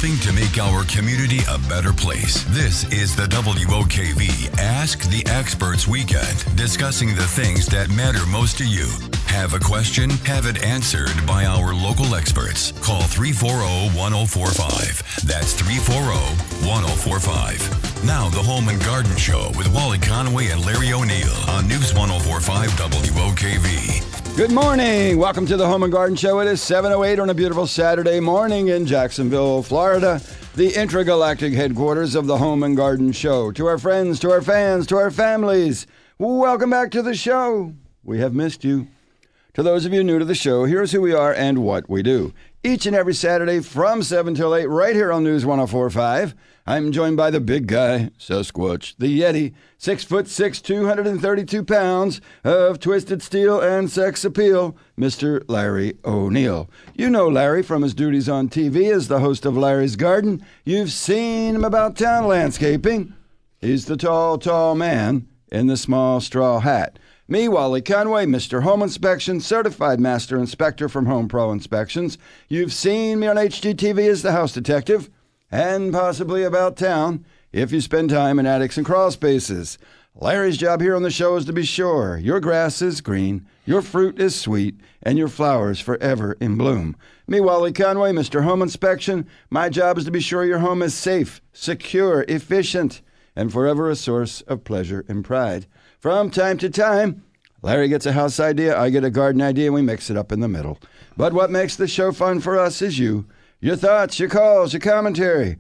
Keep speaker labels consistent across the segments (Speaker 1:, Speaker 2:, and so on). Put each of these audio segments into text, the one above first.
Speaker 1: helping to make our community a better place. This is the WOKV Ask the Experts Weekend, discussing the things that matter most to you. Have a question? Have it answered by our local experts. Call 340-1045. That's 340-1045. Now the Home and Garden Show with Wally Conway and Larry O'Neill on News 104.5 WOKV.
Speaker 2: Good morning. Welcome to the Home and Garden Show. It is 7:08 on a beautiful Saturday morning in Jacksonville, Florida, the intergalactic headquarters of the Home and Garden Show. To our friends, to our fans, to our families, welcome back to the show. We have missed you. To those of you new to the show, here's who we are and what we do. Each and every Saturday from 7 till 8 right here on News 104.5. I'm joined by the big guy, Sasquatch, the Yeti, 6'6", 232 pounds of twisted steel and sex appeal, Mr. Larry O'Neill. You know Larry from his duties on TV as the host of Larry's Garden. You've seen him about town landscaping. He's the tall man in the small straw hat. Me, Wally Conway, Mr. Home Inspection, Certified Master Inspector from Home Pro Inspections. You've seen me on HGTV as the house detective. And possibly about town, if you spend time in attics and crawl spaces. Larry's job here on the show is to be sure your grass is green, your fruit is sweet, and your flowers forever in bloom. Me, Wally Conway, Mr. Home Inspection, my job is to be sure your home is safe, secure, efficient, and forever a source of pleasure and pride. From time to time, Larry gets a house idea, I get a garden idea, and we mix it up in the middle. But what makes the show fun for us is you. Your thoughts, your calls, your commentary.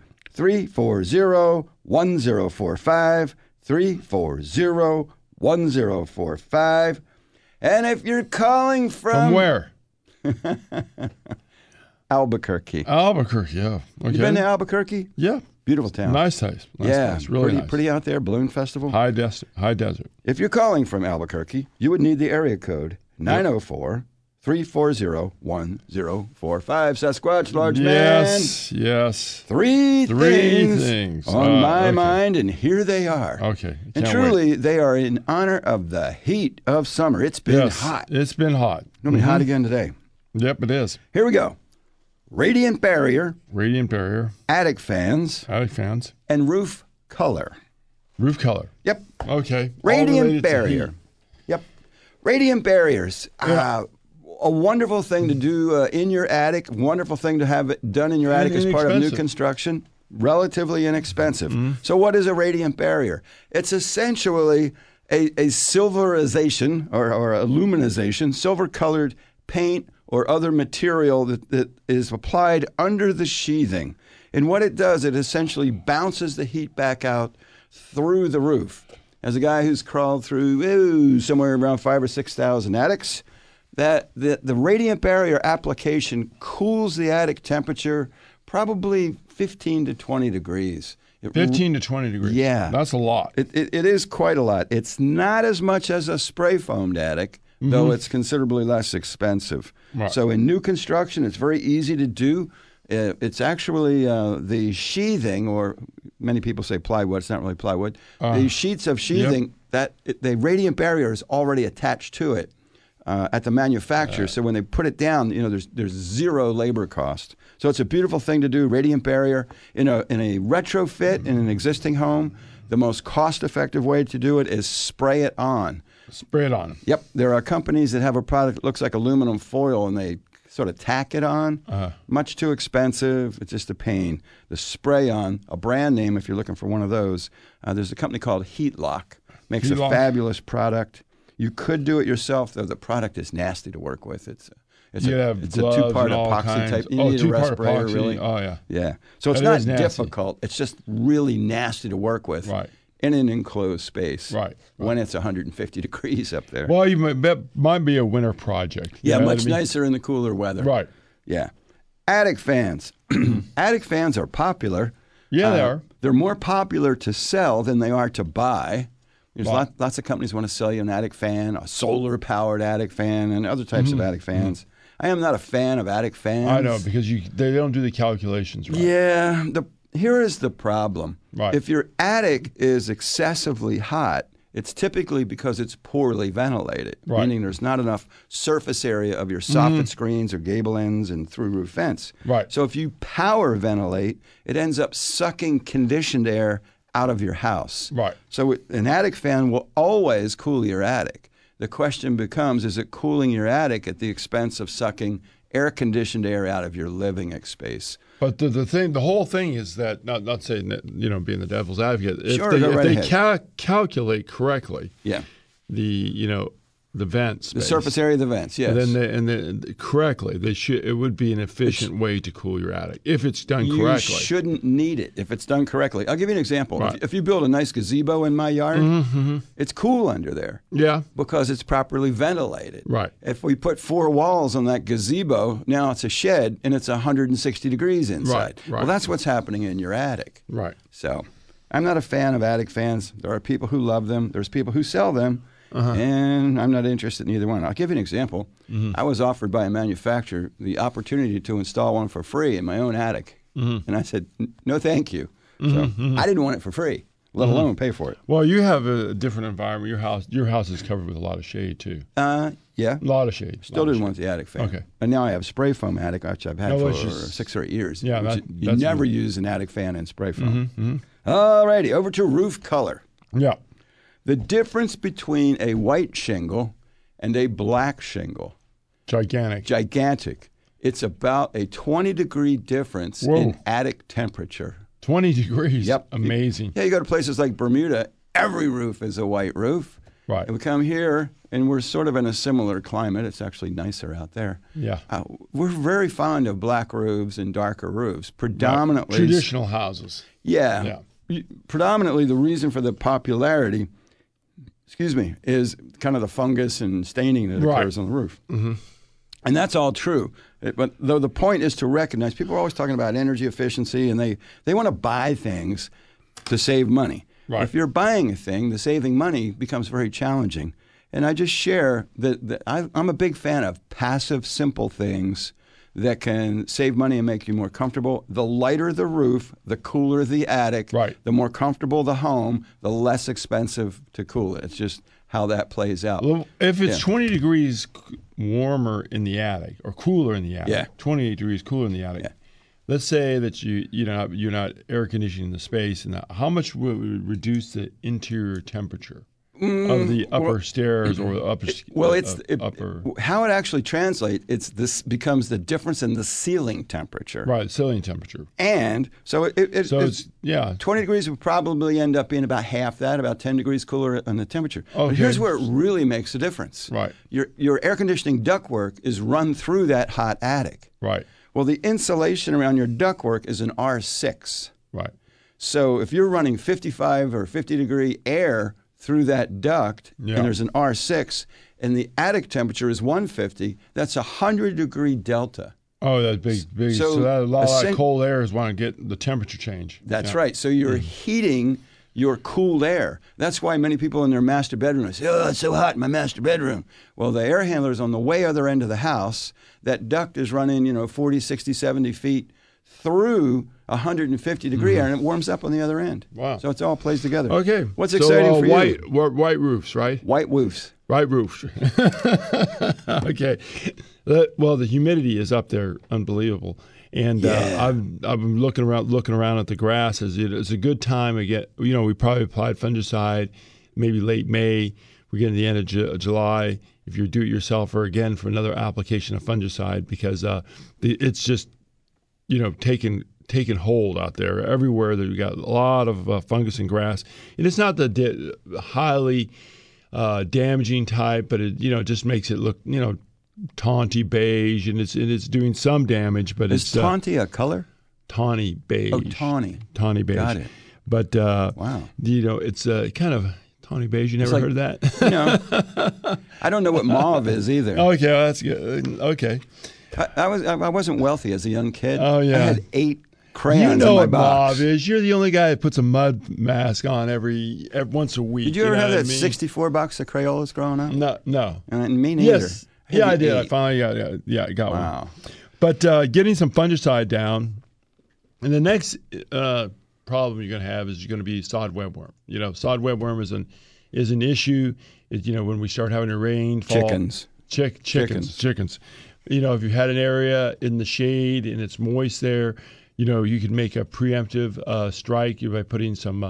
Speaker 2: 340-1045, 340-1045. And if you're calling from
Speaker 3: where?
Speaker 2: Albuquerque.
Speaker 3: Albuquerque, yeah. Okay.
Speaker 2: You been to Albuquerque?
Speaker 3: Yeah.
Speaker 2: Beautiful town.
Speaker 3: Nice place. Really nice.
Speaker 2: Pretty out there, Balloon Festival.
Speaker 3: High desert.
Speaker 2: If you're calling from Albuquerque, you would need the area code 904 340-1045. Sasquatch, large man.
Speaker 3: Yes.
Speaker 2: Three things on my
Speaker 3: okay.
Speaker 2: mind, and here they are.
Speaker 3: Okay.
Speaker 2: And truly, they are in honor of the heat of summer. It's been hot.
Speaker 3: It's been hot.
Speaker 2: It'll be hot again today.
Speaker 3: Yep, it is.
Speaker 2: Here we go. Radiant barrier, attic fans, and roof color.
Speaker 3: Roof color.
Speaker 2: Yep.
Speaker 3: Okay.
Speaker 2: Radiant barrier. Yep. Radiant barriers.
Speaker 3: Yeah.
Speaker 2: A wonderful thing to do in your attic, wonderful thing to have it done in your attic as part of new construction, relatively inexpensive. Mm-hmm. So what is a radiant barrier? It's essentially a silverization or a luminization, silver-colored paint or other material that is applied under the sheathing. And what it does, it essentially bounces the heat back out through the roof. As a guy who's crawled through somewhere around 5,000 or 6,000 attics, that the radiant barrier application cools the attic temperature probably 15 to 20 degrees.
Speaker 3: 15 to 20 degrees.
Speaker 2: Yeah.
Speaker 3: That's a lot.
Speaker 2: It is quite a lot. It's not as much as a spray foamed attic, though it's considerably less expensive.
Speaker 3: Right.
Speaker 2: So in new construction, it's very easy to do. It's actually the sheathing, or many people say plywood. It's not really plywood. The sheets of sheathing, the radiant barrier is already attached to it. At the manufacturer, so when they put it down, there's zero labor cost. So it's a beautiful thing to do. Radiant barrier in a retrofit in an existing home. The most cost-effective way to do it is spray it on.
Speaker 3: Spray it on.
Speaker 2: Yep, there are companies that have a product that looks like aluminum foil, and they sort of tack it on. Much too expensive. It's just a pain. The spray on, a brand name if you're looking for one of those. There's a company called Heat Lock. Makes a fabulous product. You could do it yourself, though. The product is nasty to work with. It's a two-part epoxy type. You need a respirator, really.
Speaker 3: Oh, yeah.
Speaker 2: Yeah. So it's not difficult. It's just really nasty to work with in an enclosed space when it's 150 degrees up there.
Speaker 3: Well, that might be a winter project.
Speaker 2: Yeah, much nicer in the cooler weather.
Speaker 3: Right.
Speaker 2: Yeah. Attic fans. Attic fans are popular.
Speaker 3: Yeah, they are.
Speaker 2: They're more popular to sell than they are to buy. There's lots of companies want to sell you an attic fan, a solar-powered attic fan, and other types of attic fans. I am not a fan of attic fans.
Speaker 3: I know, because they don't do the calculations right.
Speaker 2: Yeah. Here is the problem.
Speaker 3: Right.
Speaker 2: If your attic is excessively hot, it's typically because it's poorly ventilated,
Speaker 3: Right.
Speaker 2: meaning there's not enough surface area of your soffit screens or gable ends and through roof vents.
Speaker 3: Right.
Speaker 2: So if you power ventilate, it ends up sucking conditioned air out of your house.
Speaker 3: Right.
Speaker 2: So an attic fan will always cool your attic. The question becomes, is it cooling your attic at the expense of sucking air-conditioned air out of your living space?
Speaker 3: But the whole thing is that, not saying that, being the devil's advocate, if
Speaker 2: Sure, go right
Speaker 3: they
Speaker 2: ahead.
Speaker 3: calculate correctly
Speaker 2: Yeah.
Speaker 3: the vent space,
Speaker 2: The surface area of the vents, yes.
Speaker 3: then correctly, it would be an efficient way to cool your attic if it's done
Speaker 2: You
Speaker 3: correctly.
Speaker 2: shouldn't need it if it's done correctly. I'll give you an example.
Speaker 3: Right.
Speaker 2: If you build a nice gazebo in my yard, it's cool under there
Speaker 3: Yeah.
Speaker 2: because it's properly ventilated.
Speaker 3: Right.
Speaker 2: If we put 4 walls on that gazebo, now it's a shed and it's 160 degrees inside.
Speaker 3: Right.
Speaker 2: Well, that's what's happening in your attic.
Speaker 3: Right.
Speaker 2: So I'm not a fan of attic fans. There are people who love them. There's people who sell them. And I'm not interested in either one. I'll give you an example. I was offered by a manufacturer the opportunity to install one for free in my own attic. And I said, no, thank you. So I didn't want it for free, let alone pay for it.
Speaker 3: Well, you have a different environment. Your house is covered with a lot of shade too.
Speaker 2: Yeah.
Speaker 3: A lot of shade.
Speaker 2: Still didn't want the attic fan.
Speaker 3: Okay.
Speaker 2: And now I have spray foam attic, which I've had
Speaker 3: No,
Speaker 2: for
Speaker 3: it's just-
Speaker 2: 6 or 8 years.
Speaker 3: Yeah,
Speaker 2: which you
Speaker 3: that's
Speaker 2: never use an attic fan and spray foam. All righty, over to roof color.
Speaker 3: Yeah.
Speaker 2: The difference between a white shingle and a black shingle, gigantic. It's about a 20-degree difference
Speaker 3: Whoa.
Speaker 2: in attic temperature.
Speaker 3: 20 degrees.
Speaker 2: Yep.
Speaker 3: Amazing.
Speaker 2: Yeah, you go to places like Bermuda, every roof is a white roof.
Speaker 3: Right.
Speaker 2: And we come here, and we're sort of in a similar climate. It's actually nicer out there.
Speaker 3: Yeah.
Speaker 2: We're very fond of black roofs and darker roofs, predominantly.
Speaker 3: Traditional houses.
Speaker 2: Yeah. Predominantly, the reason for the popularity, is kind of the fungus and staining that occurs on the roof. And that's all true. But though the point is to recognize, people are always talking about energy efficiency, and they want to buy things to save money.
Speaker 3: Right.
Speaker 2: If you're buying a thing, the saving money becomes very challenging. And I just share that I'm a big fan of passive, simple things that can save money and make you more comfortable. The lighter the roof, the cooler the attic,
Speaker 3: Right.
Speaker 2: the more comfortable the home, the less expensive to cool it. It's just how that plays out.
Speaker 3: Well, if it's
Speaker 2: Yeah.
Speaker 3: 20 degrees warmer in the attic or cooler in the attic,
Speaker 2: Yeah.
Speaker 3: 28 degrees cooler in the attic.
Speaker 2: Yeah.
Speaker 3: Let's say that you're not air conditioning the space, and how much would it reduce the interior temperature of the upper stairs or the upper? Upper.
Speaker 2: How it actually translates. This becomes the difference in the ceiling temperature.
Speaker 3: Right, ceiling temperature.
Speaker 2: And so
Speaker 3: it's
Speaker 2: 20 degrees would probably end up being about half that, about 10 degrees cooler on the temperature. But
Speaker 3: Okay.
Speaker 2: here's where it really makes a difference.
Speaker 3: Right.
Speaker 2: Your air conditioning ductwork is run through that hot attic.
Speaker 3: Right,
Speaker 2: Well, the insulation around your ductwork is an R6.
Speaker 3: right.
Speaker 2: So if you're running 55 or 50 degree air through that duct,
Speaker 3: Yeah.
Speaker 2: and there's an R6, and the attic temperature is 150, that's a 100-degree delta.
Speaker 3: Oh, that's big.
Speaker 2: So
Speaker 3: So that, a lot of that
Speaker 2: essen-
Speaker 3: cold air is want to get the temperature change.
Speaker 2: That's
Speaker 3: Yeah.
Speaker 2: right. So you're heating your cooled air. That's why many people in their master bedroom say, oh, it's so hot in my master bedroom. Well, the air handler is on the way other end of the house. That duct is running, 40, 60, 70 feet through 150 degree air, and it warms up on the other end.
Speaker 3: Wow.
Speaker 2: So it all plays together.
Speaker 3: Okay.
Speaker 2: What's exciting for
Speaker 3: white,
Speaker 2: you?
Speaker 3: White roofs, right?
Speaker 2: White roofs.
Speaker 3: White roofs. Okay. Well, the humidity is up there, unbelievable. And
Speaker 2: Yeah.
Speaker 3: I've been looking around at the grass. It's a good time to get. We probably applied fungicide, maybe late May. We're getting to the end of July. If you're do-it-yourselfer, again for another application of fungicide, because it's just taking hold out there everywhere. That we got a lot of fungus and grass, and it's not the highly damaging type, but it just makes it look tawny beige, and it's doing some damage, but
Speaker 2: Is
Speaker 3: it's
Speaker 2: tawny a color?
Speaker 3: tawny beige.
Speaker 2: Oh, tawny.
Speaker 3: Tawny beige.
Speaker 2: Got it.
Speaker 3: But
Speaker 2: Wow.
Speaker 3: it's kind of tawny beige. You never
Speaker 2: like-
Speaker 3: heard of that?
Speaker 2: I don't know what mauve is either.
Speaker 3: Okay, well, that's good. Okay.
Speaker 2: I wasn't wealthy as a young kid.
Speaker 3: Oh, yeah.
Speaker 2: I had 8 crayons
Speaker 3: You know
Speaker 2: in my
Speaker 3: what
Speaker 2: box.
Speaker 3: mauve is. You're the only guy that puts a mud mask on every once a week.
Speaker 2: Did you ever
Speaker 3: know
Speaker 2: have
Speaker 3: what I
Speaker 2: that
Speaker 3: mean?
Speaker 2: 64 box of Crayolas growing up?
Speaker 3: No.
Speaker 2: And me neither.
Speaker 3: Yes.
Speaker 2: had
Speaker 3: Yeah,
Speaker 2: the
Speaker 3: I did. I
Speaker 2: 8.
Speaker 3: finally got one.
Speaker 2: Wow.
Speaker 3: But getting some fungicide down, and the next problem you're going to have is you're going to be sod webworm. Sod webworm is an issue. When we start having a rainfall. Chickens. If you had an area in the shade and it's moist there, you could make a preemptive strike by putting some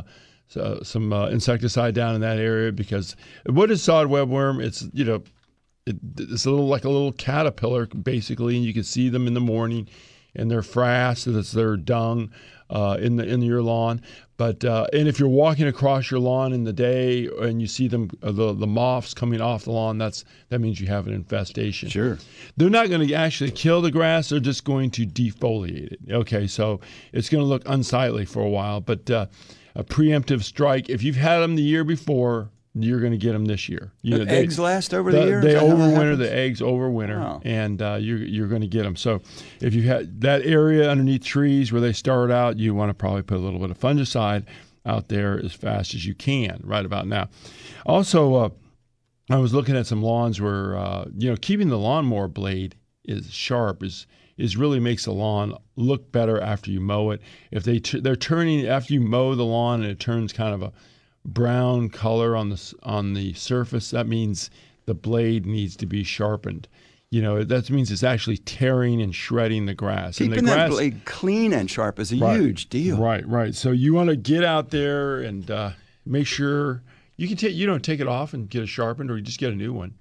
Speaker 3: insecticide down in that area, because what is sod webworm? It's it's a little caterpillar basically, and you can see them in the morning, and they're frass. That's their dung in your lawn. But and if you're walking across your lawn in the day and you see them, the moths coming off the lawn, that means you have an infestation.
Speaker 2: Sure.
Speaker 3: They're not going to actually kill the grass. They're just going to defoliate it. Okay, so it's going to look unsightly for a while. But a preemptive strike, if you've had them the year before, you're going to get them this year.
Speaker 2: Eggs last over the year?
Speaker 3: They overwinter. The eggs overwinter,
Speaker 2: oh.
Speaker 3: and you're going to get them. So if you had that area underneath trees where they start out, you want to probably put a little bit of fungicide out there as fast as you can right about now. Also, I was looking at some lawns where keeping the lawnmower blade is sharp is really makes the lawn look better after you mow it. If they're turning after you mow the lawn and it turns kind of a brown color on the surface, that means the blade needs to be sharpened. That means it's actually tearing and shredding the grass.
Speaker 2: Keeping that blade clean and sharp is a huge deal.
Speaker 3: Right. So you want to get out there and make sure you can take it off and get it sharpened, or you just get a new one.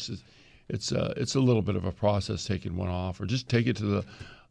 Speaker 3: It's a little bit of a process taking one off, or just take it to the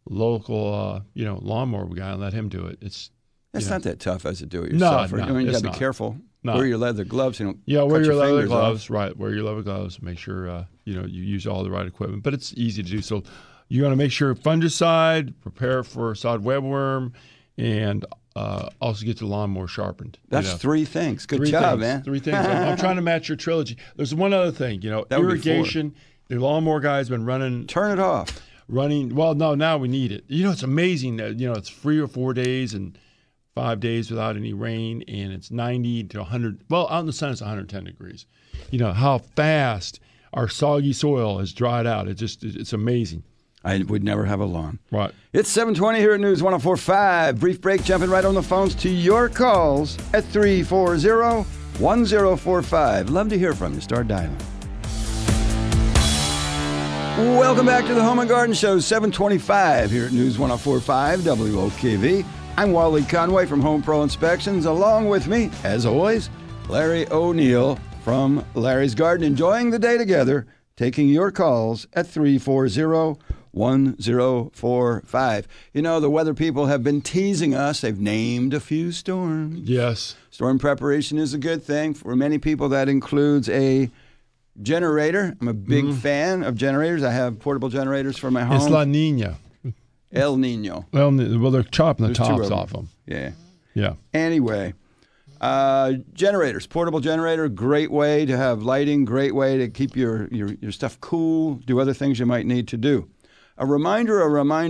Speaker 3: local lawnmower guy and let him do it. It's
Speaker 2: not that tough as a do-it-yourself.
Speaker 3: No,
Speaker 2: you got to be careful.
Speaker 3: No.
Speaker 2: Wear your leather gloves.
Speaker 3: Wear your leather gloves. Off. Right, wear your leather gloves. Make sure you use all the right equipment. But it's easy to do. So you want to make sure fungicide, prepare for sod webworm, and also get the lawnmower sharpened.
Speaker 2: That's 3 things. Good job, man.
Speaker 3: 3 things. I'm trying to match your trilogy. There's one other thing. Irrigation. The lawnmower guy's been running.
Speaker 2: Turn it off.
Speaker 3: Well, no, now we need it. It's amazing that it's 3 or 4 days and 5 days without any rain, and it's 90 to 100. Well, out in the sun, it's 110 degrees. How fast our soggy soil has dried out. It's amazing.
Speaker 2: I would never have a lawn.
Speaker 3: Right.
Speaker 2: It's 7:20 here at News 104.5. Brief break, jumping right on the phones to your calls at 340-1045. Love to hear from you. Start dialing. Welcome back to the Home and Garden Show, 725 here at News 104.5 WOKV. I'm Wally Conway from Home Pro Inspections. Along with me, as always, Larry O'Neill from Larry's Garden. Enjoying the day together, taking your calls at 340-1045. The weather people have been teasing us. They've named a few storms.
Speaker 3: Yes.
Speaker 2: Storm preparation is a good thing. For many people, that includes a generator. I'm a big fan of generators. I have portable generators for my home.
Speaker 3: It's La Nina.
Speaker 2: El Nino.
Speaker 3: Well, they're chopping the tops off them.
Speaker 2: Yeah. Anyway, generators, portable generator, great way to have lighting, great way to keep your stuff cool, do other things you might need to do. A reminder.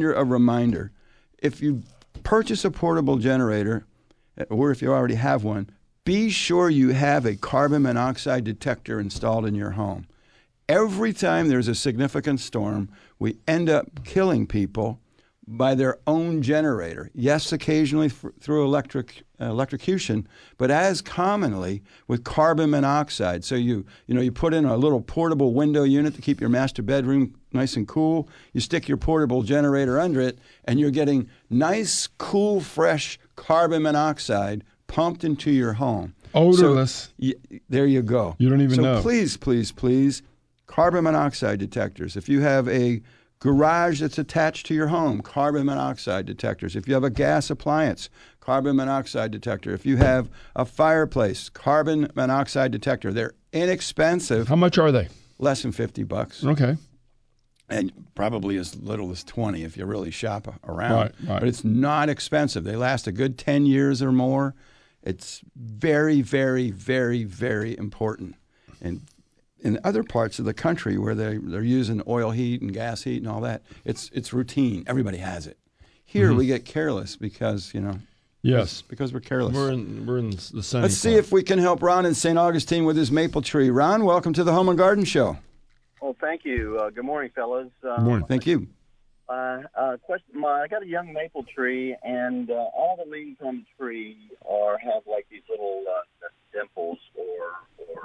Speaker 2: If you purchase a portable generator, or if you already have one, be sure you have a carbon monoxide detector installed in your home. Every time there's a significant storm, we end up killing people by their own generator. Yes, occasionally through electrocution, but as commonly with carbon monoxide. So you put in a little portable window unit to keep your master bedroom nice and cool. You stick your portable generator under it, and you're getting nice, cool, fresh carbon monoxide pumped into your home.
Speaker 3: Odorless.
Speaker 2: So, there you go.
Speaker 3: You don't even know.
Speaker 2: So please, carbon monoxide detectors. If you have a garage that's attached to your home, carbon monoxide detectors. If you have a gas appliance, carbon monoxide detector. If you have a fireplace, carbon monoxide detector. They're inexpensive.
Speaker 3: How much are they?
Speaker 2: Less than $50.
Speaker 3: Okay.
Speaker 2: And probably as little as 20 if you really shop around.
Speaker 3: Right.
Speaker 2: But it's not expensive. They last a good 10 years or more. It's very, very, very, very important. And in other parts of the country where they're using oil heat and gas heat and all that, it's routine. Everybody has it. Here we get careless because,
Speaker 3: Yes.
Speaker 2: Because we're careless.
Speaker 3: We're in the sunny
Speaker 2: Let's see if we can help Ron in St. Augustine with his maple tree. Ron, welcome to the Home and Garden Show.
Speaker 4: Well, thank you. Good morning, fellas.
Speaker 3: Good morning.
Speaker 2: Thank you.
Speaker 4: I got a young maple tree, and all the leaves on the tree have like these little dimples or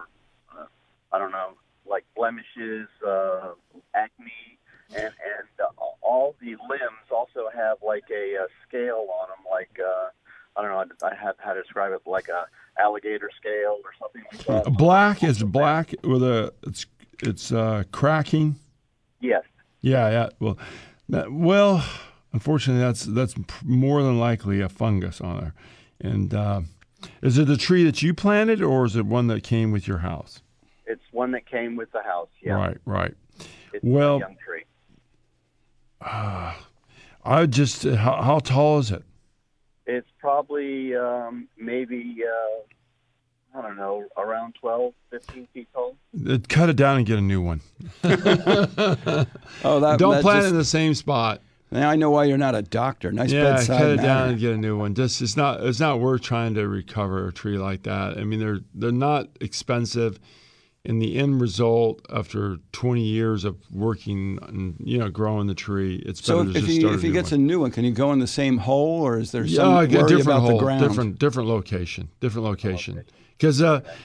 Speaker 4: I don't know, like blemishes, acne, and all the limbs also have like a scale on them, like I don't know, I have how to describe it, like a alligator scale or something like that.
Speaker 3: Black is black with it's cracking.
Speaker 4: Yes.
Speaker 3: Yeah. Well, unfortunately, that's more than likely a fungus on there. And is it a tree that you planted, or is it one that came with your house?
Speaker 4: It's one that came with the house. Yeah.
Speaker 3: Right.
Speaker 4: It's
Speaker 3: a
Speaker 4: a young tree.
Speaker 3: I just how tall is it?
Speaker 4: It's probably maybe, I don't know, around 12, 15 feet tall.
Speaker 3: Cut it down and get a new one. Don't plant it in the same spot.
Speaker 2: Now I know why you're not a doctor. Nice bedside
Speaker 3: cut it
Speaker 2: manner.
Speaker 3: down and get a new one. It's not worth trying to recover a tree like that. I mean, they're not expensive. And the end result, after 20 years of working and growing the tree, it's better to just start
Speaker 2: if he gets a new one, can you go in the same hole, or is there some worry
Speaker 3: different
Speaker 2: about
Speaker 3: hole,
Speaker 2: the ground?
Speaker 3: different location, because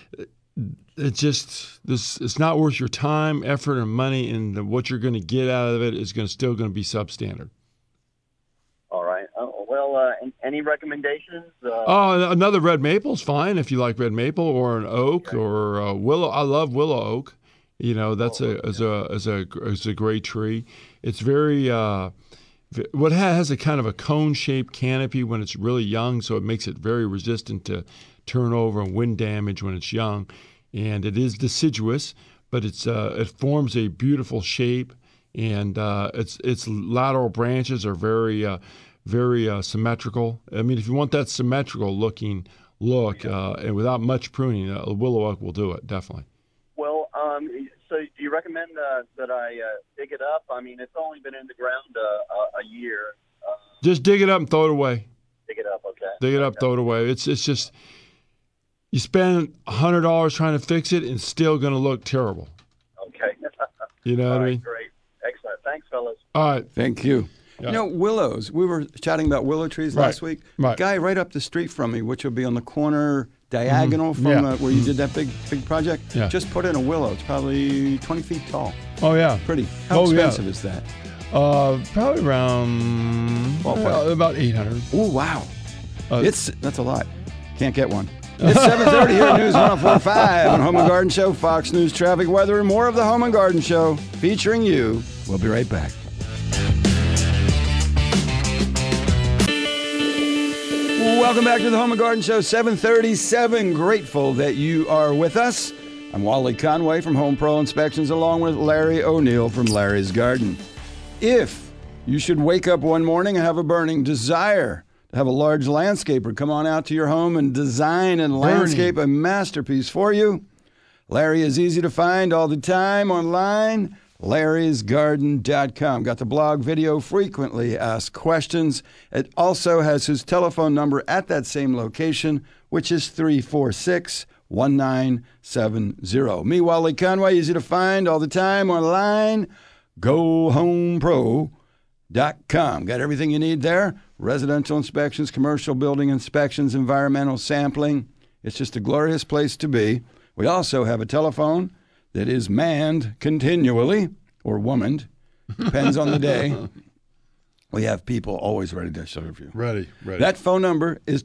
Speaker 3: it's not worth your time, effort, and money, and what you're going to get out of it is still going to be substandard.
Speaker 4: All right. Any recommendations?
Speaker 3: Another red maple's fine if you like red maple, or an oak, or a willow. I love willow oak. That's a great tree. It's very has a kind of a cone-shaped canopy when it's really young, so it makes it very resistant to turnover and wind damage when it's young. And it is deciduous, but it forms a beautiful shape, and its lateral branches are very symmetrical. I mean, if you want that symmetrical looking look, and without much pruning, a willow oak will do it, definitely.
Speaker 4: Well, so do you recommend that I dig it up? I mean, it's only been in the ground a year.
Speaker 3: Just dig it up and throw it away.
Speaker 4: Dig it up, okay.
Speaker 3: Dig it up, throw it away. It's just, you spend $100 trying to fix it, and it's still going to look terrible.
Speaker 4: Okay.
Speaker 3: You know what I mean?
Speaker 4: Great. Excellent. Thanks, fellas.
Speaker 3: All right.
Speaker 2: Thank you.
Speaker 3: Yeah.
Speaker 2: Willows. We were chatting about willow trees last week.
Speaker 3: Right.
Speaker 2: Guy right up the street from me, which will be on the corner diagonal from where you did that big project, just put in a willow. It's probably 20 feet tall.
Speaker 3: Oh, yeah.
Speaker 2: Pretty. How expensive is that?
Speaker 3: Probably around about $800.
Speaker 2: Oh, wow. That's a lot. Can't get one. It's 7:30 here at News 104.5 on Home and Garden Show, Fox News Traffic, Weather, and more of the Home and Garden Show featuring you. We'll be right back. Welcome back to the Home and Garden Show, 7:37. Grateful that you are with us. I'm Wally Conway from Home Pro Inspections, along with Larry O'Neill from Larry's Garden. If you should wake up one morning and have a burning desire to have a large landscaper come on out to your home and design and landscape a masterpiece for you, Larry is easy to find all the time online. Larry'sGarden.com. Got the blog, video, frequently asked questions. It also has his telephone number at that same location, which is 346-1970. Me, Wally Conway, easy to find all the time online. GoHomePro.com. Got everything you need there. Residential inspections, commercial building inspections, environmental sampling. It's just a glorious place to be. We also have a telephone that is manned continually, or womaned, depends on the day. We have people always ready to serve you.
Speaker 3: Ready.
Speaker 2: That phone number is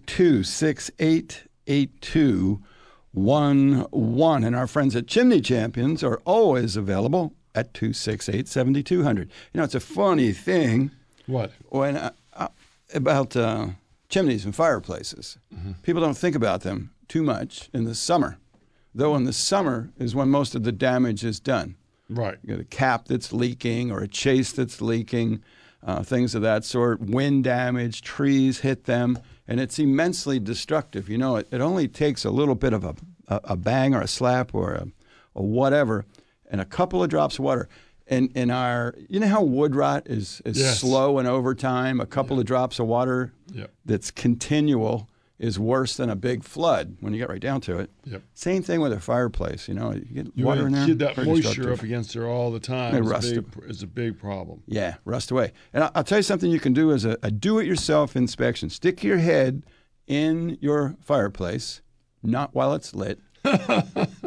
Speaker 2: 268-8211, and our friends at Chimney Champions are always available at 268-7200. It's a funny thing.
Speaker 3: What?
Speaker 2: When about chimneys and fireplaces. Mm-hmm. People don't think about them too much in the summer. Though in the summer is when most of the damage is done.
Speaker 3: Right.
Speaker 2: You got a cap that's leaking or a chase that's leaking, things of that sort, wind damage, trees hit them, and it's immensely destructive. It only takes a little bit of a bang or a slap or a whatever and a couple of drops of water. And in our, how wood rot is slow and over time, a couple of drops of water that's continual is worse than a big flood when you get right down to it.
Speaker 3: Yep.
Speaker 2: Same thing with a fireplace. You get water in there.
Speaker 3: You get that moisture up against there all the time. It's a big problem.
Speaker 2: Yeah, rust away. And I'll tell you something you can do as a do-it-yourself inspection. Stick your head in your fireplace, not while it's lit.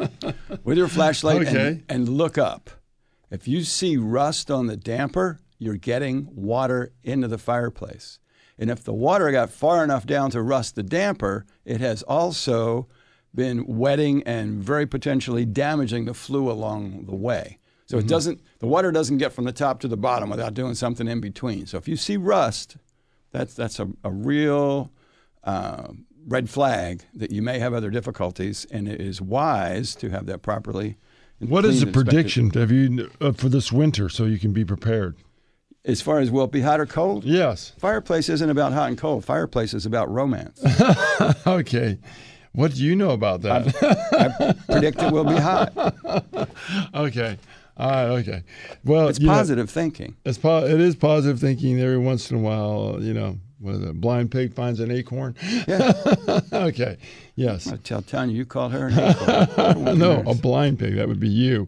Speaker 2: with your flashlight
Speaker 3: Okay.
Speaker 2: and look up. If you see rust on the damper, you're getting water into the fireplace. And if the water got far enough down to rust the damper, it has also been wetting and very potentially damaging the flue along the way. So it doesn't, the water doesn't get from the top to the bottom without doing something in between. So if you see rust, that's a real red flag that you may have other difficulties, and it is wise to have that properly.
Speaker 3: What is the
Speaker 2: cleaned and
Speaker 3: prediction have you for this winter so you can be prepared?
Speaker 2: As far as will it be hot or cold?
Speaker 3: Yes.
Speaker 2: Fireplace isn't about hot and cold. Fireplace is about romance.
Speaker 3: Okay. What do you know about that?
Speaker 2: I predict it will be hot.
Speaker 3: Okay. Okay. Well,
Speaker 2: It's positive thinking.
Speaker 3: It is positive thinking every once in a while, when a blind pig finds an acorn.
Speaker 2: Yeah.
Speaker 3: Okay. Yes.
Speaker 2: I'll tell Tanya you called her an acorn.
Speaker 3: No, a blind pig. That would be you.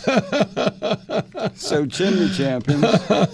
Speaker 2: So Chimney Champions,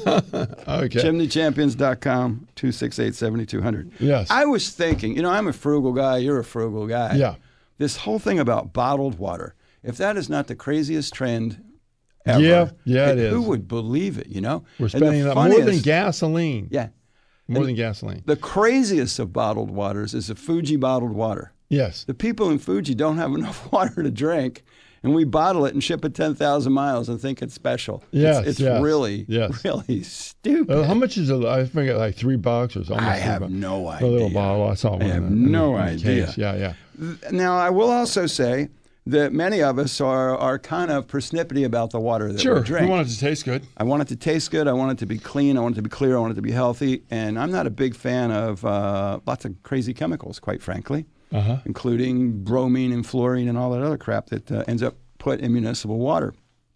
Speaker 3: Okay.
Speaker 2: chimneychampions.com, 268-7200.
Speaker 3: Yes.
Speaker 2: I was thinking, I'm a frugal guy, you're a frugal guy.
Speaker 3: Yeah.
Speaker 2: This whole thing about bottled water, if that is not the craziest trend ever.
Speaker 3: Yeah, it is.
Speaker 2: Who would believe it,
Speaker 3: We're
Speaker 2: And the
Speaker 3: spending more than
Speaker 2: funniest-
Speaker 3: gasoline.
Speaker 2: Yeah.
Speaker 3: More than gasoline.
Speaker 2: The craziest of bottled waters is the Fuji bottled water.
Speaker 3: Yes.
Speaker 2: The people in Fuji don't have enough water to drink, and we bottle it and ship it 10,000 miles and think it's special.
Speaker 3: Yes,
Speaker 2: It's
Speaker 3: yes,
Speaker 2: really,
Speaker 3: yes.
Speaker 2: really stupid.
Speaker 3: How much is it? I think like $3 or something.
Speaker 2: I have no
Speaker 3: A little
Speaker 2: idea.
Speaker 3: bottle. I saw one.
Speaker 2: I have
Speaker 3: in the
Speaker 2: no idea.
Speaker 3: case. Yeah.
Speaker 2: Now, I will also say that many of us are kind of persnippety about the water that we
Speaker 3: Sure.
Speaker 2: drink.
Speaker 3: We want it to taste good.
Speaker 2: I want it to taste good. I want it to be clean. I want it to be clear. I want it to be healthy. And I'm not a big fan of lots of crazy chemicals, quite frankly, including bromine and fluorine and all that other crap that ends up put in municipal water.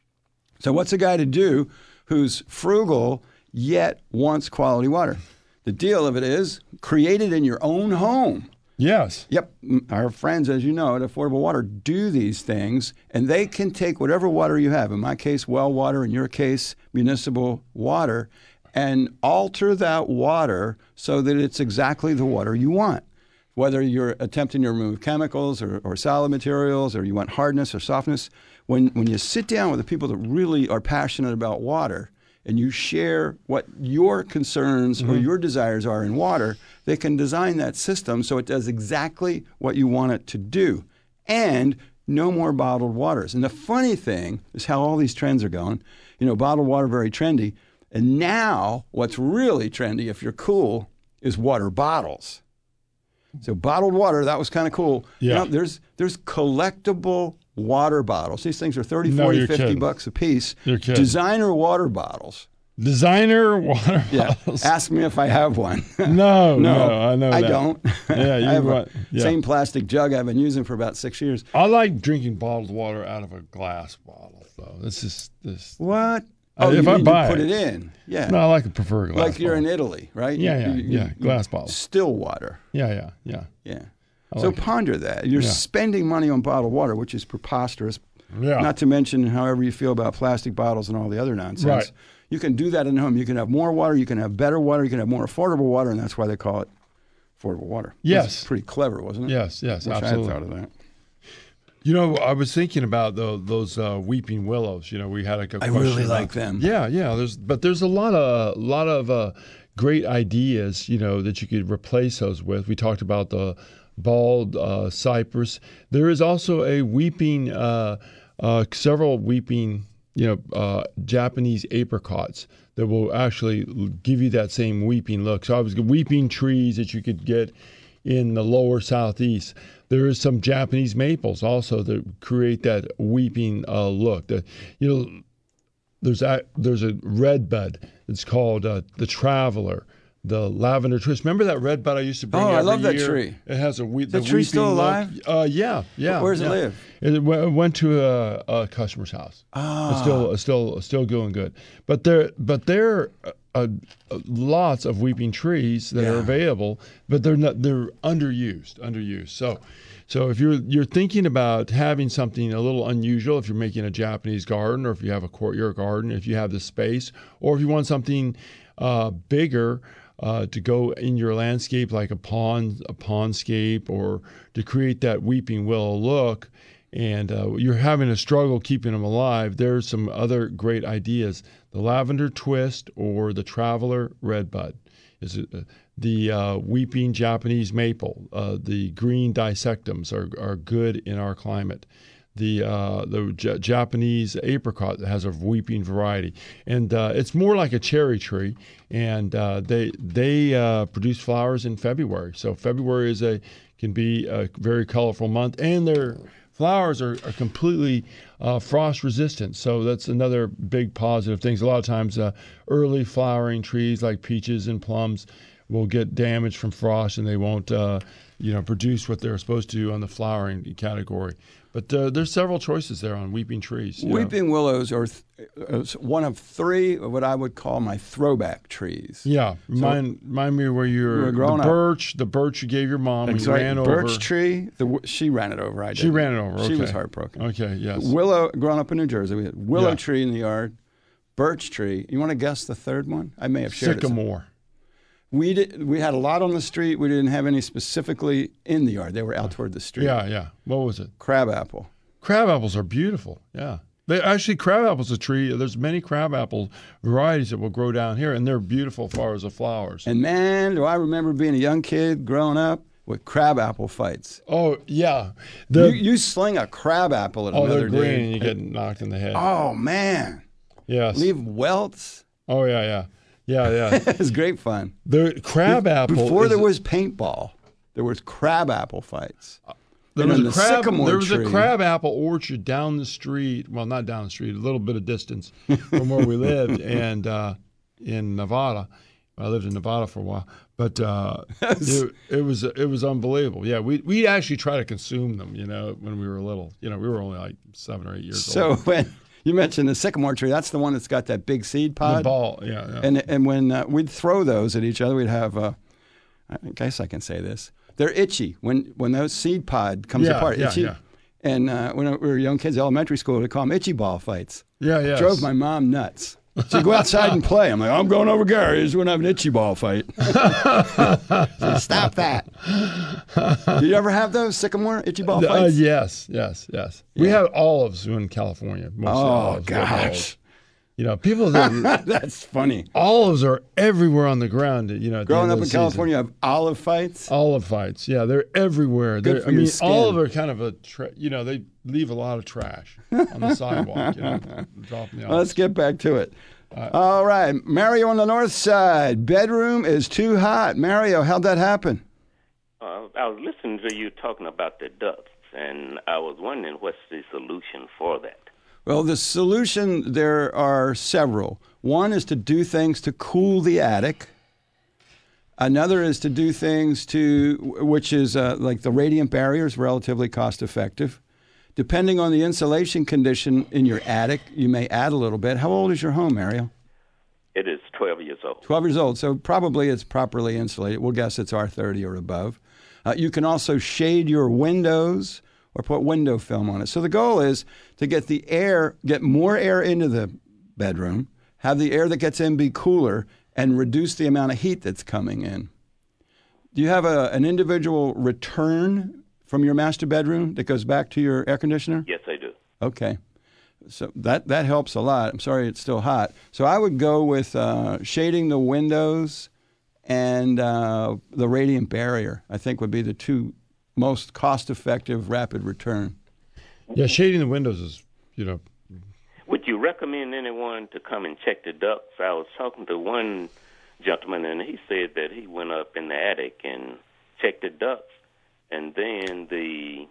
Speaker 2: So what's a guy to do who's frugal yet wants quality water? The deal of it is create it in your own home.
Speaker 3: Yes.
Speaker 2: Yep. Our friends, as you know, at Affordable Water do these things, and they can take whatever water you have, in my case, well water, in your case, municipal water, and alter that water so that it's exactly the water you want. Whether you're attempting to remove chemicals or solid materials, or you want hardness or softness, when you sit down with the people that really are passionate about water, and you share what your concerns or your desires are in water, they can design that system so it does exactly what you want it to do. And no more bottled waters. And the funny thing is how all these trends are going. Bottled water, very trendy. And now what's really trendy, if you're cool, is water bottles. So bottled water, that was kind of cool.
Speaker 3: Yeah.
Speaker 2: There's collectible water bottles. These things are 30,
Speaker 3: No,
Speaker 2: 40,
Speaker 3: you're
Speaker 2: 50
Speaker 3: kidding.
Speaker 2: bucks a piece.
Speaker 3: You're kidding.
Speaker 2: Designer water bottles.
Speaker 3: Designer water
Speaker 2: Yeah.
Speaker 3: bottles.
Speaker 2: Ask me if I have one.
Speaker 3: No, I know
Speaker 2: I
Speaker 3: that.
Speaker 2: don't.
Speaker 3: Yeah, you
Speaker 2: I have
Speaker 3: want-
Speaker 2: a
Speaker 3: yeah.
Speaker 2: same plastic jug I've been using for about 6 years.
Speaker 3: I like drinking bottled water out of a glass bottle, though. This.
Speaker 2: What?
Speaker 3: If
Speaker 2: you
Speaker 3: I
Speaker 2: mean
Speaker 3: buy
Speaker 2: to put
Speaker 3: it.
Speaker 2: it in. Yeah.
Speaker 3: No, I like to prefer a glass.
Speaker 2: like you're in
Speaker 3: bottle.
Speaker 2: Italy, right?
Speaker 3: Yeah, glass bottles.
Speaker 2: Still water.
Speaker 3: Yeah.
Speaker 2: Yeah.
Speaker 3: I
Speaker 2: So
Speaker 3: like it.
Speaker 2: ponder that. You're
Speaker 3: Yeah.
Speaker 2: spending money on bottled water, which is preposterous.
Speaker 3: Yeah.
Speaker 2: Not to mention however you feel about plastic bottles and all the other nonsense.
Speaker 3: Right.
Speaker 2: You can do that in home. You can have more water. You can have better water. You can have more affordable water, and that's why they call it affordable water.
Speaker 3: Yes.
Speaker 2: That's pretty clever, wasn't it?
Speaker 3: Yes,
Speaker 2: Wish
Speaker 3: absolutely.
Speaker 2: I had thought of that.
Speaker 3: I was thinking about those weeping willows. We had a question.
Speaker 2: I really
Speaker 3: about-
Speaker 2: like them.
Speaker 3: Yeah. There's a lot of great ideas. That you could replace those with. We talked about the bald cypress. There is also a weeping, several weeping, Japanese apricots that will actually give you that same weeping look. So I was weeping trees that you could get in the lower southeast. There is some Japanese maples also that create that weeping look. There's a red bud. It's called the Traveler. The lavender twist. Remember that red bud I used to bring?
Speaker 2: Oh, I
Speaker 3: every
Speaker 2: love that
Speaker 3: year?
Speaker 2: tree.
Speaker 3: It has the
Speaker 2: that tree still
Speaker 3: weeping
Speaker 2: alive?
Speaker 3: look. Yeah.
Speaker 2: Where does it
Speaker 3: yeah.
Speaker 2: live?
Speaker 3: It went to a customer's house. It's still going good. But there are lots of weeping trees that are available, but they're underused. So if you're thinking about having something a little unusual, if you're making a Japanese garden, or if you have a courtyard garden, if you have the space, or if you want something bigger to go in your landscape, like a pondscape, or to create that weeping willow look, and you're having a struggle keeping them alive, there's some other great ideas. The lavender twist or the traveler redbud. The weeping Japanese maple, the green dissectums are good in our climate. The Japanese apricot that has a weeping variety, and it's more like a cherry tree, and they produce flowers in February. So February can be a very colorful month, and their flowers are completely frost resistant. So that's another big positive thing. A lot of times early flowering trees like peaches and plums will get damaged from frost, and they won't produce what they're supposed to on the flowering category. But there's several choices there on weeping trees.
Speaker 2: Weeping willows are one of three of what I would call my throwback trees.
Speaker 3: Yeah, remind me where you're growing up. The birch you gave your mom when you ran over.
Speaker 2: Birch tree, she ran it over. I did.
Speaker 3: She ran it over. Okay.
Speaker 2: She was heartbroken.
Speaker 3: Okay, yes.
Speaker 2: Willow, growing up in New Jersey, we had willow tree in the yard, birch tree. You want to guess the third one? I may have shared
Speaker 3: Sycamore.
Speaker 2: We had a lot on the street. We didn't have any specifically in the yard. They were out toward the street.
Speaker 3: Yeah. What was it?
Speaker 2: Crabapple.
Speaker 3: Crabapples are beautiful. Yeah. Crabapple's a tree. There's many crabapple varieties that will grow down here, and they're beautiful as far as the flowers.
Speaker 2: And man, do I remember being a young kid growing up with crabapple fights.
Speaker 3: Oh, yeah.
Speaker 2: You sling a crabapple at another dude.
Speaker 3: Oh, they're green, and you get knocked in the head.
Speaker 2: Oh, man.
Speaker 3: Yes.
Speaker 2: Leave welts.
Speaker 3: Oh, yeah.
Speaker 2: It was great fun.
Speaker 3: The crabapple.
Speaker 2: Before there was paintball, there was crabapple fights.
Speaker 3: There was a crabapple orchard down the street. Well, not down the street, a little bit of distance from where we lived, and in Nevada. I lived in Nevada for a while, but it was unbelievable. Yeah, we actually try to consume them. When we were little. We were only like 7 or 8 years old.
Speaker 2: So when you mentioned the sycamore tree, that's the one that's got that big seed pod.
Speaker 3: The ball, yeah.
Speaker 2: And when we'd throw those at each other, we'd have. I guess I can say this. They're itchy when those seed pod comes apart. Itchy. Yeah. And when we were young kids, elementary school, we call them itchy ball fights.
Speaker 3: Yeah.
Speaker 2: Drove my mom nuts. She'd go outside and play. I'm like, I'm going over Gary's. We're going to have an itchy ball fight. So stop that. Did you ever have those sycamore itchy ball fights?
Speaker 3: Yes. Yeah. We had olives in California.
Speaker 2: Oh, gosh.
Speaker 3: People that
Speaker 2: that's funny.
Speaker 3: Olives are everywhere on the ground.
Speaker 2: Growing up in California, you have olive fights.
Speaker 3: Olive fights, yeah, they're everywhere. Olive are kind of they leave a lot of trash on the sidewalk.
Speaker 2: Let's get back to it. All right, Mario on the north side. Bedroom is too hot. Mario, how'd that happen?
Speaker 5: I was listening to you talking about the ducts, and I was wondering what's the solution for that.
Speaker 2: Well, the solution, there are several. One is to do things to cool the attic. Another is to do things which is like the radiant barrier is relatively cost effective. Depending on the insulation condition in your attic, you may add a little bit. How old is your home, Ariel?
Speaker 5: It is 12 years old.
Speaker 2: 12 years old, so probably it's properly insulated. We'll guess it's R30 or above. You can also shade your windows or put window film on it. So the goal is to get more air into the bedroom, have the air that gets in be cooler, and reduce the amount of heat that's coming in. Do you have an individual return from your master bedroom that goes back to your air conditioner?
Speaker 5: Yes, I do.
Speaker 2: Okay. So that helps a lot. I'm sorry it's still hot. So I would go with shading the windows and the radiant barrier, I think would be the two most cost-effective rapid return.
Speaker 3: Yeah, shading the windows is,
Speaker 5: Would you recommend anyone to come and check the ducts? I was talking to one gentleman, and he said that he went up in the attic and checked the ducts, and then the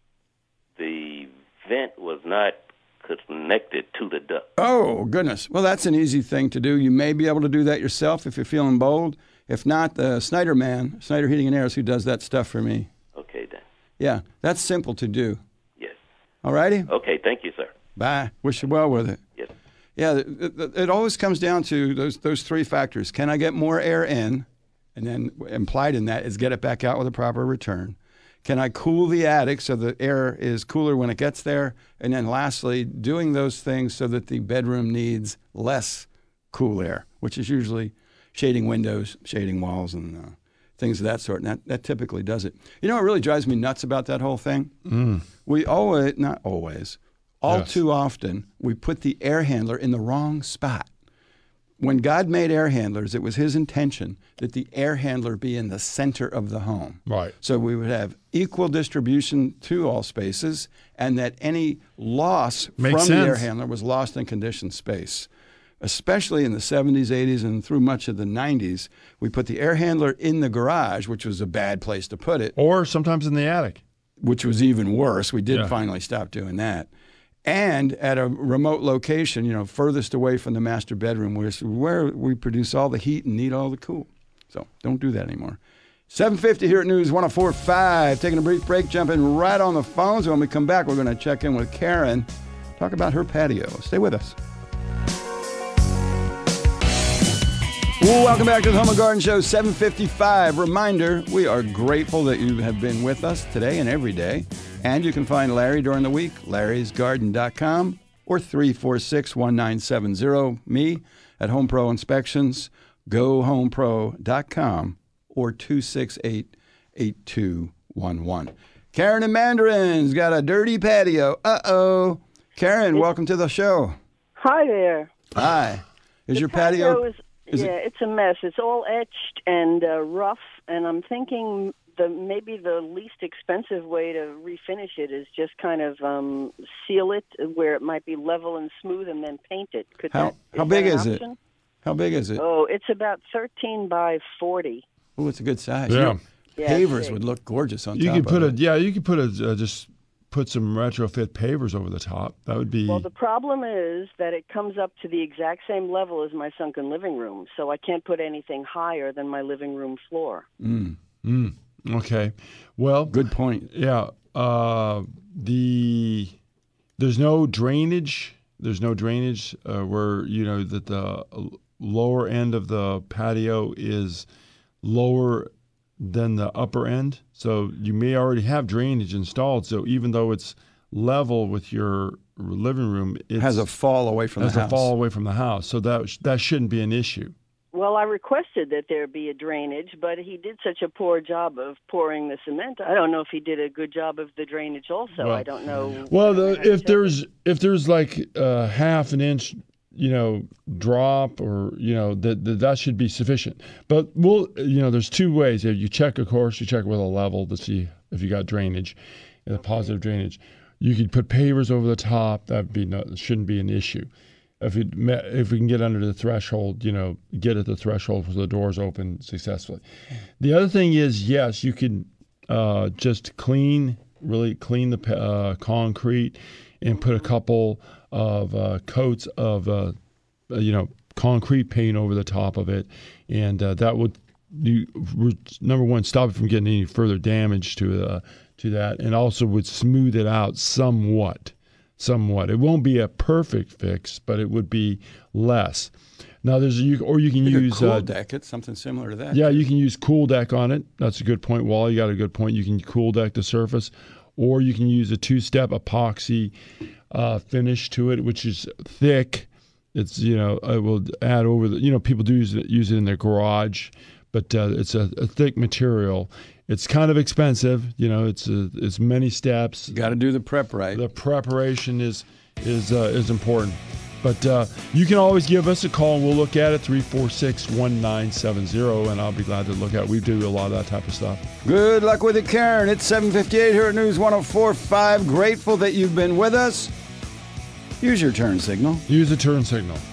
Speaker 5: vent was not connected to the duct.
Speaker 2: Oh, goodness. Well, that's an easy thing to do. You may be able to do that yourself if you're feeling bold. If not, the Snyder Heating and Air is who does that stuff for me.
Speaker 5: Okay, then.
Speaker 2: Yeah, that's simple to do.
Speaker 5: Yes.
Speaker 2: All righty?
Speaker 5: Okay, thank you, sir.
Speaker 2: Bye. Wish you well with it.
Speaker 5: Yes.
Speaker 2: Yeah, it always comes down to those three factors. Can I get more air in? And then implied in that is get it back out with a proper return. Can I cool the attic so the air is cooler when it gets there? And then lastly, doing those things so that the bedroom needs less cool air, which is usually shading windows, shading walls, and things of that sort. And that typically does it. You know what really drives me nuts about that whole thing? We always, not always, too often, we put the air handler in the wrong spot. When God made air handlers, it was his intention that the air handler be in the center of the home.
Speaker 3: Right.
Speaker 2: So we would have equal distribution to all spaces, and that any loss from the air handler was lost in conditioned space. Especially in the 70s, 80s, and through much of the 90s, we put the air handler in the garage, which was a bad place to put it.
Speaker 3: Or sometimes in the attic.
Speaker 2: Which was even worse. We did finally stop doing that. And at a remote location, furthest away from the master bedroom, where we produce all the heat and need all the cool. So don't do that anymore. 7:50 here at News 104.5. Taking a brief break, jumping right on the phones. When we come back, we're going to check in with Karen, talk about her patio. Stay with us. Welcome back to the Home and Garden Show, 7:55. Reminder, we are grateful that you have been with us today and every day. And you can find Larry during the week, larrysgarden.com or 346-1970. Me at Home Pro Inspections, gohomepro.com or 268-8211. Karen in Mandarin's got a dirty patio. Uh-oh. Karen, welcome to the show.
Speaker 6: Hi there.
Speaker 2: Hi. Is your patio...
Speaker 6: it's a mess. It's all etched and rough, and I'm thinking maybe the least expensive way to refinish it is just kind of seal it where it might be level and smooth and then paint it.
Speaker 2: How big is it? How big is it?
Speaker 6: Oh, it's about 13 by 40.
Speaker 2: Oh, it's a good size.
Speaker 3: Yeah.
Speaker 2: Pavers would look gorgeous on top of it.
Speaker 3: You could put some retrofit pavers over the top. That would be...
Speaker 6: Well, the problem is that it comes up to the exact same level as my sunken living room, so I can't put anything higher than my living room floor.
Speaker 3: Okay. Well...
Speaker 2: Good point.
Speaker 3: Yeah. There's no drainage. There's no drainage where, that the lower end of the patio is lower than the upper end. So you may already have drainage installed. So even though it's level with your living room, it
Speaker 2: has a fall away from the house.
Speaker 3: Has a fall away from the house. So that shouldn't be an issue.
Speaker 6: Well, I requested that there be a drainage, but he did such a poor job of pouring the cement. I don't know if he did a good job of the drainage also. I don't know.
Speaker 3: Well, if there's like half an inch drop or, that should be sufficient. But there's two ways. You check, of course, with a level to see if you got drainage, positive drainage. You could put pavers over the top. Shouldn't be an issue. If we can get under the threshold, get at the threshold so the doors open successfully. The other thing is, yes, you can just really clean the concrete and put a couple of coats of, concrete paint over the top of it. And that would, number one, stop it from getting any further damage to that, and also would smooth it out somewhat. It won't be a perfect fix, but it would be less. Now, you can use
Speaker 2: Cool Deck. It's something similar to that.
Speaker 3: Yeah, you can use Cool Deck on it. That's a good point, Wally. You got a good point. You can Cool Deck the surface, or you can use a two-step epoxy finish to it, which is thick. It's it will add over the people do use it in their garage, but it's a thick material. It's kind of expensive, it's many steps.
Speaker 2: You got to do the prep right.
Speaker 3: The preparation is important. But you can always give us a call and we'll look at it, 346-1970, and I'll be glad to look at it. We do a lot of that type of stuff.
Speaker 2: Good luck with it, Karen. It's 7:58 here at News 104.5. Grateful that you've been with us. Use your turn signal.
Speaker 3: Use the turn signal.